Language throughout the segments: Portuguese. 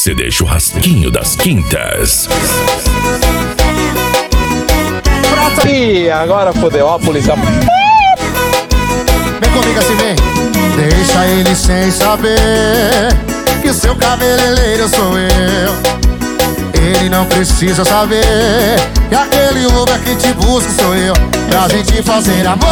CD Churrasquinho das Quintas. Prata aí, agora fodeu, ó a polícia. Vem comigo assim, vem. Deixa ele sem saber que o seu cabeleireiro sou eu. Ele não precisa saber que aquele Uber que te busca sou eu. Pra gente fazer amor,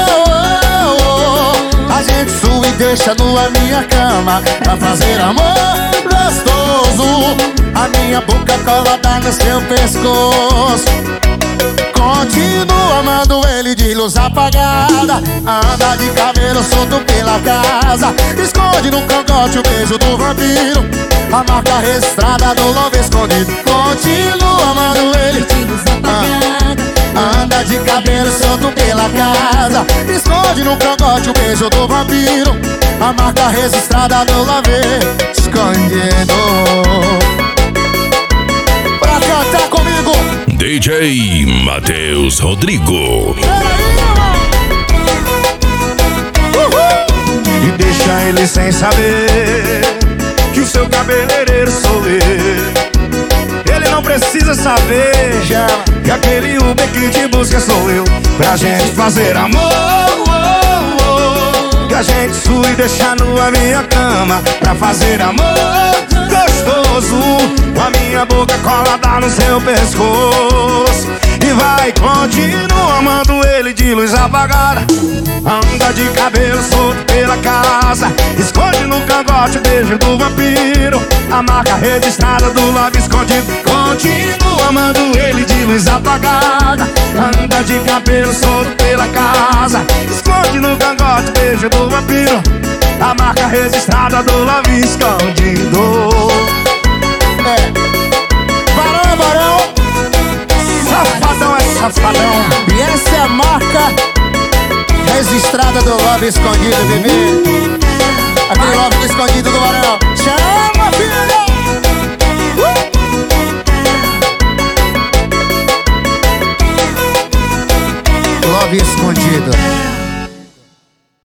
a gente sua e deixa nua minha cama. Pra fazer amor gostoso, a minha boca colada no seu pescoço. Continua amando ele de luz apagada. Anda de cabelo solto pela casa. Esconde no cangote o beijo do vampiro, a marca registrada do love escondido. Continua amando ele de luz apagada. Anda de cabelo solto pela casa. Esconde no cangote o beijo do vampiro, a marca registrada do love escondido. Pra cantar comigo, DJ Matheus Rodrigo. E deixa ele sem saber que o seu cabeleireiro sou eu. Ele não precisa saber que aquele Uber que te busca sou eu. Pra gente fazer amor, que a gente sua e deixar nua minha cama. Pra fazer amor gostoso, com a minha boca colada no seu pescoço. E vai continuar amando ele de luz apagada. Anda de cabelo solto pela casa. Esconde no cangote o beijo do vampiro, a marca registrada do love escondido. Continua amando ele de luz apagada. Anda de cabelo solto pela casa. Esconde no cangote o beijo do vampiro, a marca registrada do love escondido. Barão é barão, Safadão é safadão. e essa é a marca registrada do love escondido, bebê. Aquele love escondido do barão. Chama, filha! Love escondido.